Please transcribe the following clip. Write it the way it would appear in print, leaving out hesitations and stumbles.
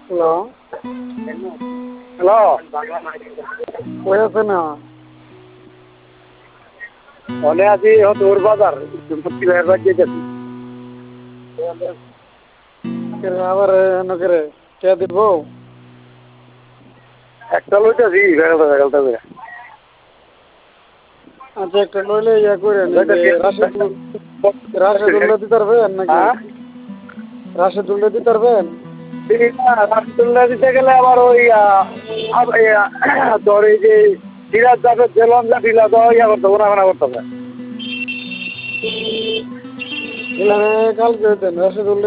hello hello কই আছে না অনে আছি তোর বাজার মুক্তি ভাইয়ের বাড়ি যেতেছি আবার নগরে কে দিব একটা লইতেছি বেগালটা করে আচ্ছা একটা লইলে ইয়া করে রাশেদুল্লাহ দিতে পারবেন নাকি হ্যাঁ রাশেদুল্লাহ দিতে পারবেন রাসুল্লাহ দিতে গেলে আবার ওই তোর এই যে সিরাজ যাবে জেলন যা ঢিলা দেওয়া ইয়া করতে ওনা করতে হবে কালকে দেন রাশেদুল্লাহ